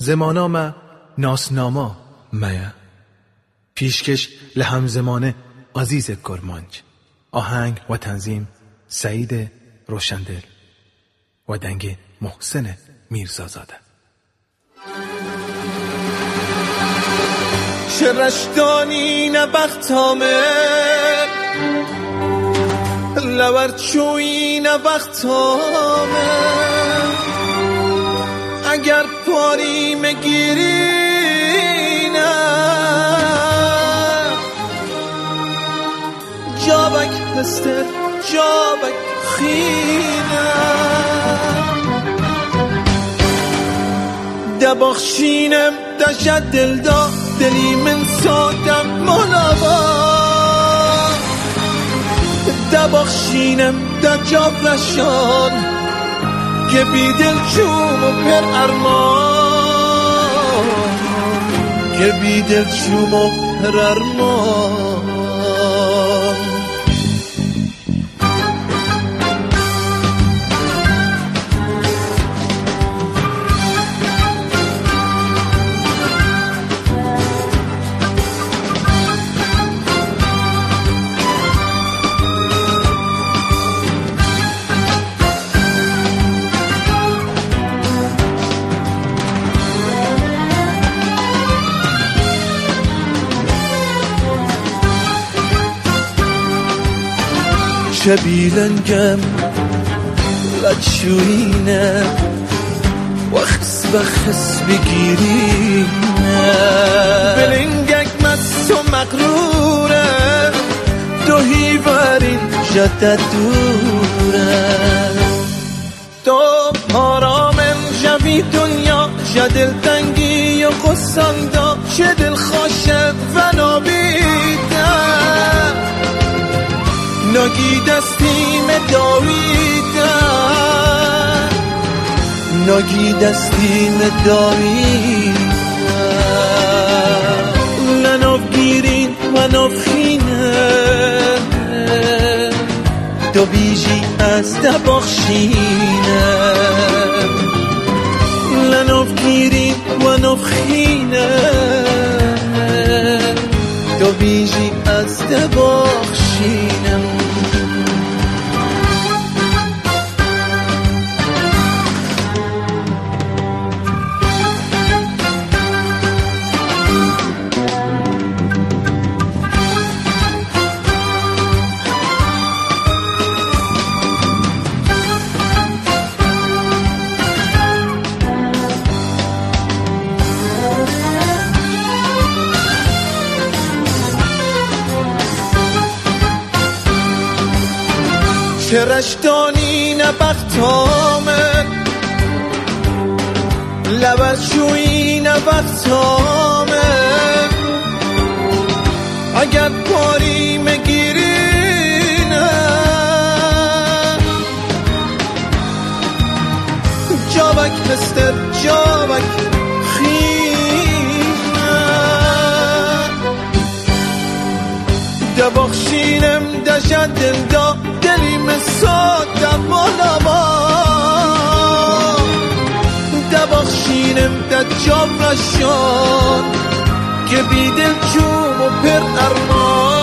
زمانامه ناسناما میا پیشکش لهمزمانه عزیز کرمانج. آهنگ و تنظیم سعید روشندل و دنگ محسن میرزازاده. شرشتانی نبختامه لورچوی نبختامه اگر پاری مگیری نه جابک دستر جابک خینه دبخشینم دشت دل دا دلی من سادم مولابا دبخشینم دا جاب رشان که بی دل چوم و پر ارمان که بی دل چوم و پر ارمان شبیلنگم لچوینه وخس بخس بگیرینه بلنگک مس و مقروره تو هیوارین جده دوره تو آرامم جوی دنیا جدل تنگی و قصنده جدل خوشت و نابیده نگی دستیم داویده نگی دستیم داویده لناف گیرین و نافخینه تو بیجی از دبخشینه لناف گیرین و نافخینه تو بیجی از دبخشینه شرشتانی نبختامه لبشوی نبختامه اگر پاری مگیری نه جابک دستر جابک خینه دبخشینم دشت دل دا دلیم سادم مولابا دبخشینم دا جاب رشان که بی دل چوم و پر ارمان